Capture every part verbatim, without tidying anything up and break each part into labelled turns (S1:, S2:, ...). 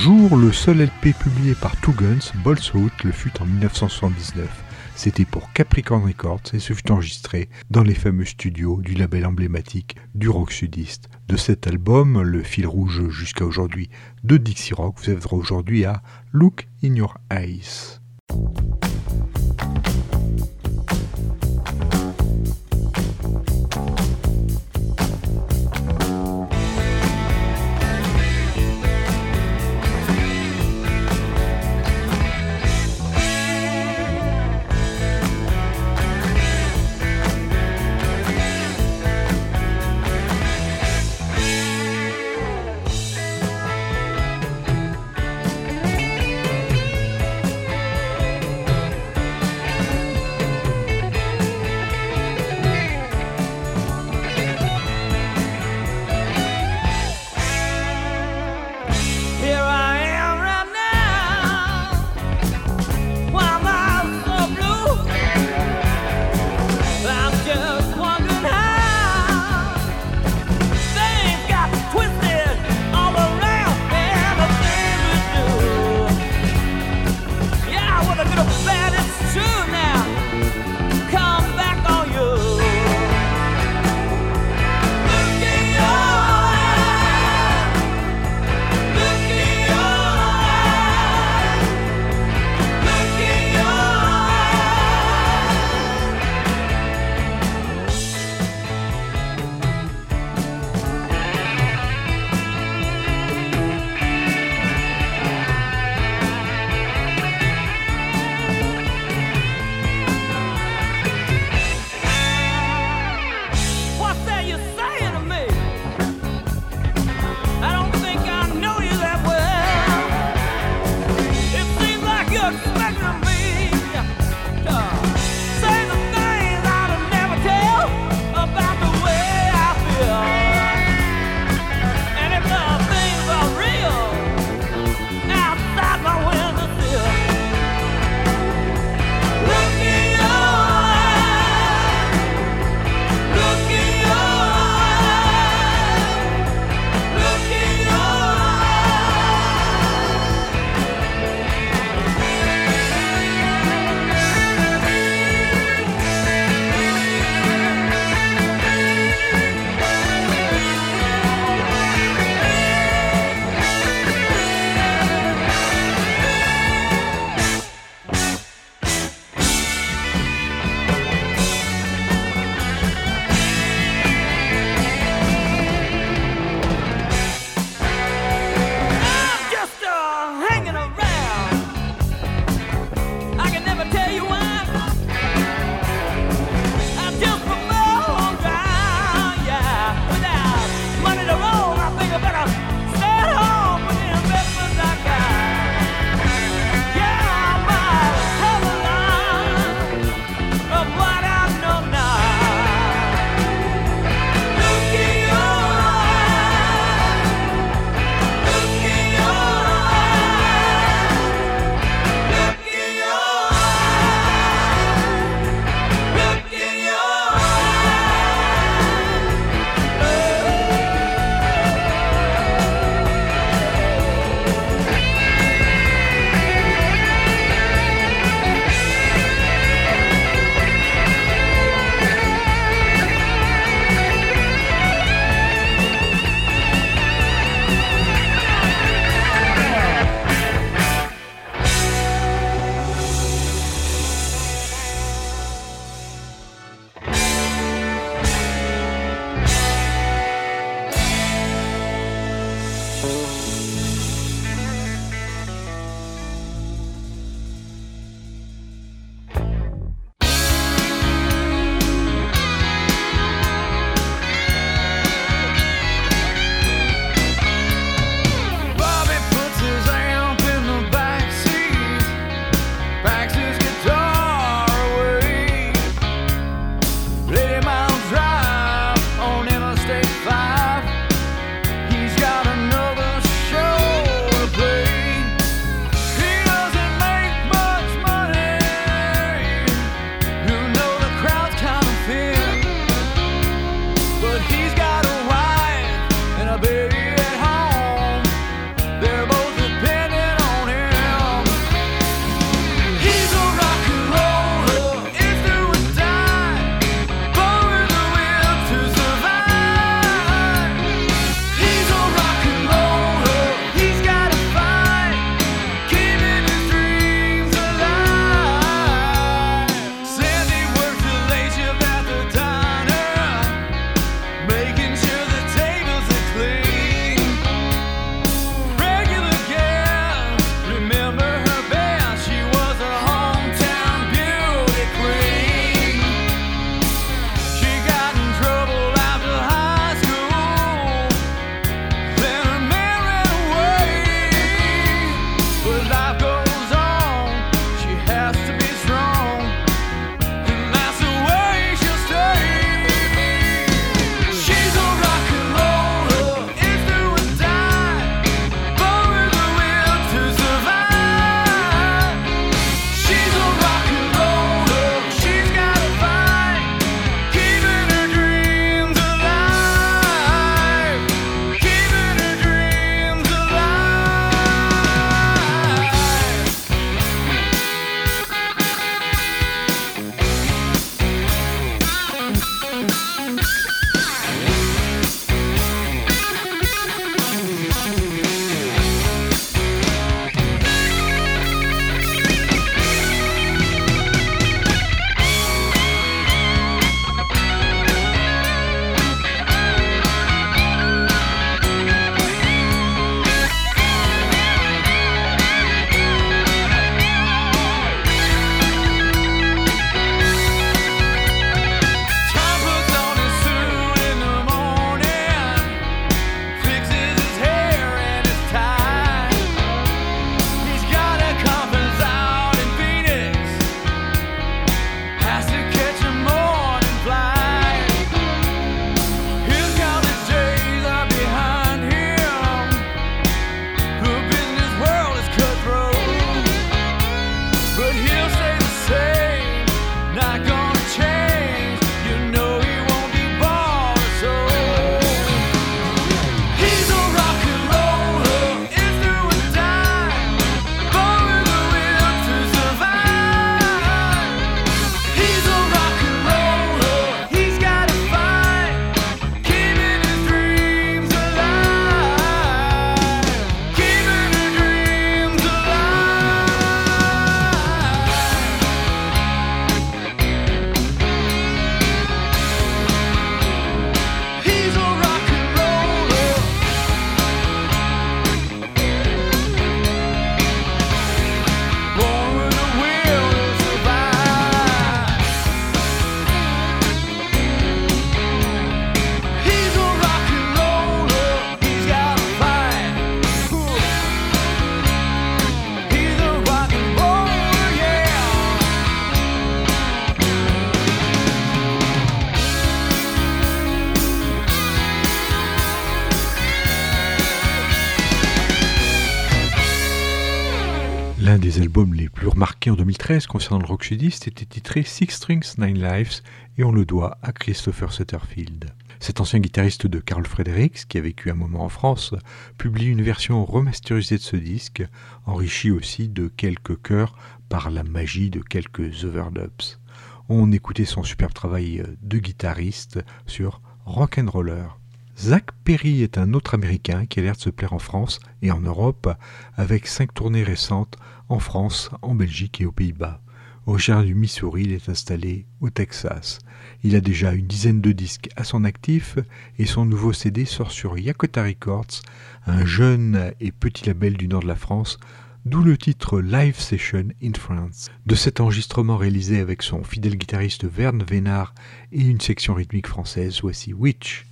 S1: jour, le seul L P publié par Two Guns, Balls Out, le fut en dix-neuf cent soixante-dix-neuf. C'était pour Capricorn Records et ce fut enregistré dans les fameux studios du label emblématique du rock sudiste. De cet album, le fil rouge jusqu'à aujourd'hui de Dixie Rock, vous êtes aujourd'hui à Look in Your Eyes.
S2: He's got a wife and a baby at home. They're both dependent
S1: des albums les plus remarqués en deux mille treize concernant le rock sudiste était titré Six Strings Nine Lives et on le doit à Christopher Sutterfield. Cet ancien guitariste de Carl Fredericks, qui a vécu un moment en France, publie une version remasterisée de ce disque, enrichie aussi de quelques chœurs par la magie de quelques overdubs. On écoutait son superbe travail de guitariste sur Rock'n'Roller. Zach Perry est un autre Américain qui a l'air de se plaire en France et en Europe, avec cinq tournées récentes en France, en Belgique et aux Pays-Bas. Originaire du Missouri, il est installé au Texas. Il a déjà une dizaine de disques à son actif et son nouveau C D sort sur Yakota Records, un jeune et petit label du nord de la France, d'où le titre Live Session in France. De cet enregistrement réalisé avec son fidèle guitariste Vern Vénard et une section rythmique française, voici Witch.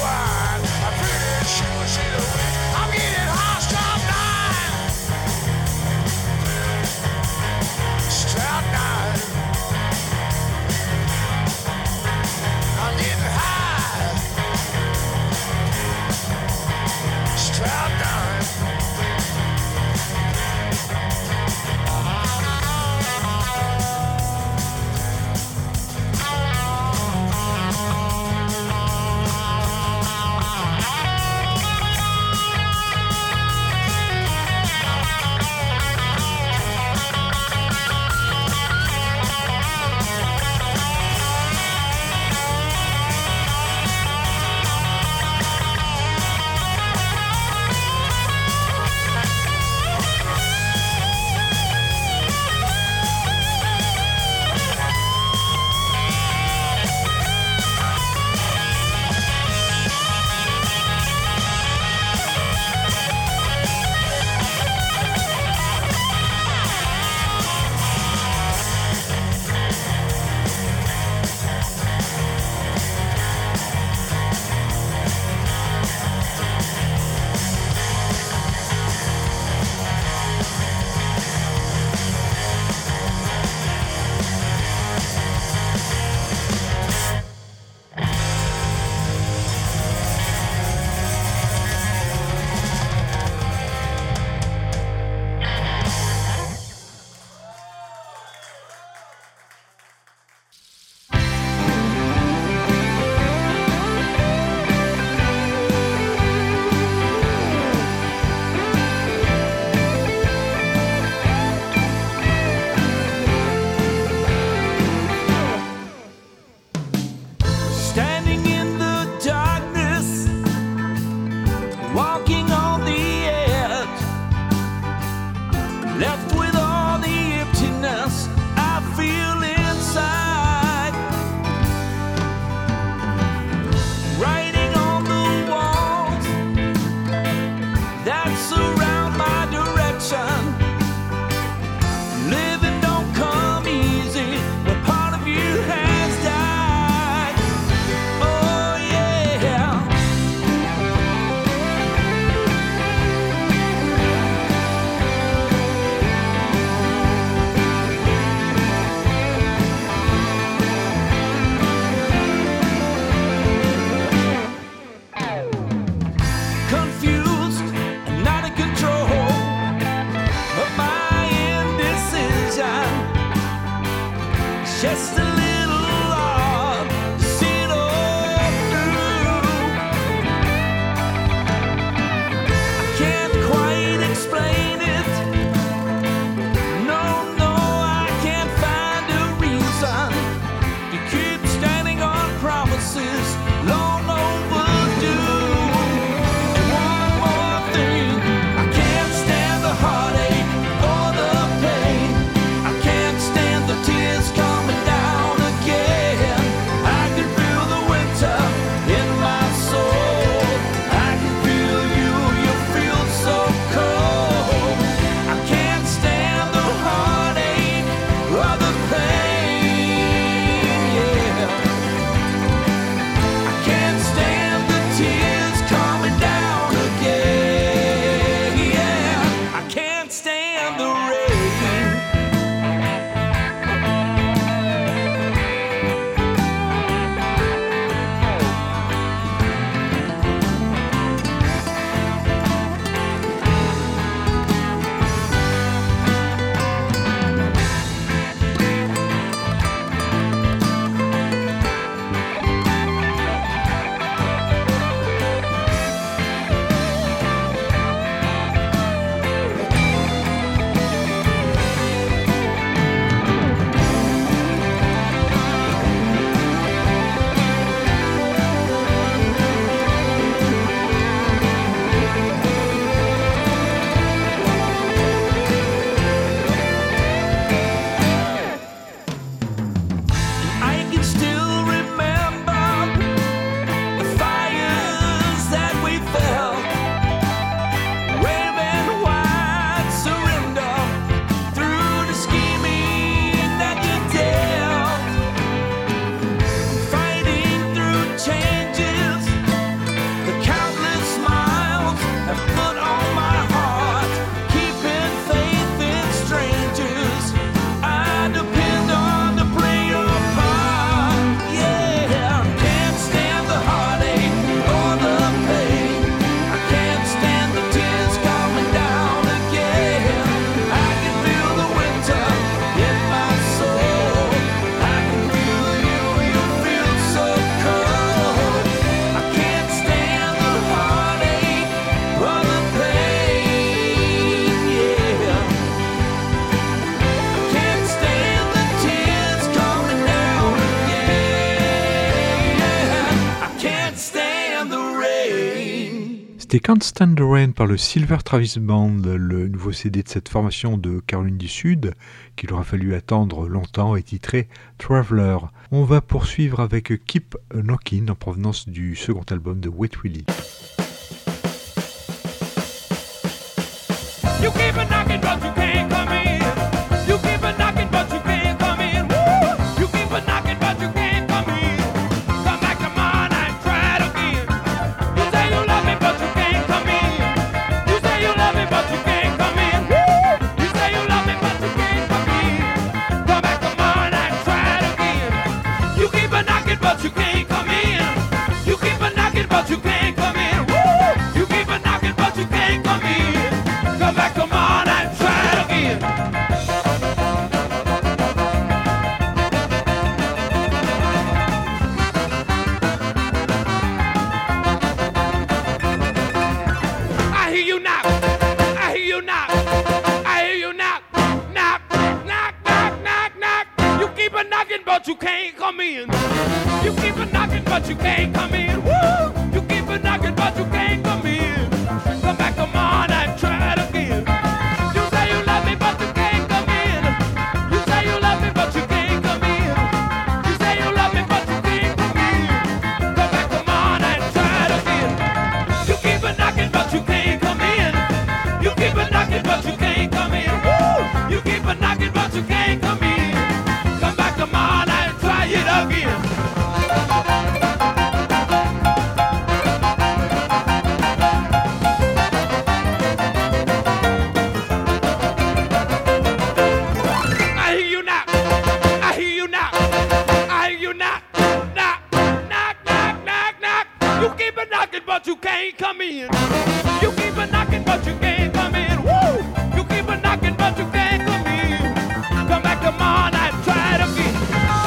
S2: I'm getting high, stop nine. just a little hard to sit all through. I can't quite explain it. No, no, I can't find a reason to keep standing on promises long overdue. And one more thing, I can't stand the heartache or the pain. I can't stand the tears coming down again. I can feel the winter in my soul. I can feel you, you feel so cold. I can't stand the heartache or the pain, yeah. I can't stand the tears coming down again, yeah. I can't stand the rain. I can still remember the fires that we felt, waving white surrender through the scheming that you dealt, fighting through changes. The countless smiles have put on my heart, keeping faith in strangers. I depend on to play your part, yeah. I can't stand the heartache or the pain. I can't stand the tears coming down again. I can feel the winter in my soul. I can feel you, you feel so cold. I can't stand the heartache or the pain, yeah. I can't stand the tears coming down again, yeah. I can't stand the rain.
S1: C'était Can't Stand the Rain par le Silver Travis Band, le nouveau C D de cette formation de Caroline du Sud, qu'il aura fallu attendre longtemps, et titré Traveler. On va poursuivre avec Keep a Knockin' en provenance du second album de Wet Willie.
S2: You keep a knocking, but you can't come in. You keep a knocking, but you can't come in. Woo! You keep a knocking, but you can't come in. Come back tomorrow night, try it again. You say you love me, but you can't come in. You say you love me, but you can't come in. Woo! You say you love me, but you can't come in. Come back tomorrow night, try it again. You keep a knocking, but you can't come in. You keep a knocking, but you can't come in. Woo! You keep a knocking, but you can't come in. Come back tomorrow night, try it again. I hear you knock, I hear you knock, I hear you knock, knock, knock, knock, knock, knock. You keep a knocking, but you can't come in. You keep a knocking, but you can't come in. Woo! You keep a knocking, but you can't come in. Come back tomorrow night, try it again. You say you love me, but you can't come in. You say you love me, but you can't come in. You say you love me, but you can't come in. Come back tomorrow night, try it again. You keep a knocking, but you can't come in. You keep a knocking, but you can't come in. Woo! You keep a knocking, but you can't come in. Come back tomorrow night, try it again. I hear you knock, I hear you knock, I hear you knock, knock, knock, knock, knock, knock. You keep a knocking, but you can't come in. You keep a knocking, but you can't come in. Woo! You keep a knocking, but you can't come in. Come back tomorrow night, try it again.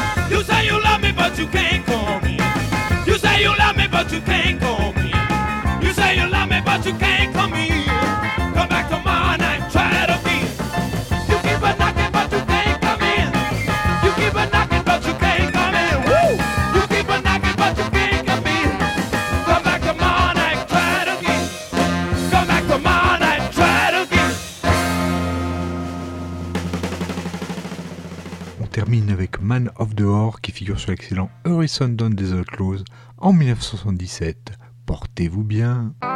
S1: avec Man of the Hour qui figure sur l'excellent Horizon Down des Outlaws en mille neuf cent soixante-dix-sept. Portez-vous bien.